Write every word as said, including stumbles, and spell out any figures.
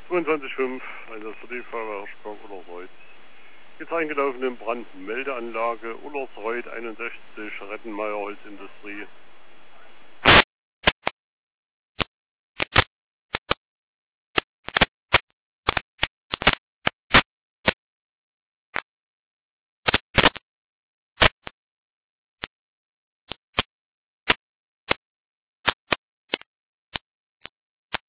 zweiundzwanzig Komma fünf, Einsatz für die Feuerwehr Hirschberg Ullersreuth. Jetzt eingelaufen in Brandmeldeanlage Ullersreuth einundsechzig, Rettenmeier Holzindustrie.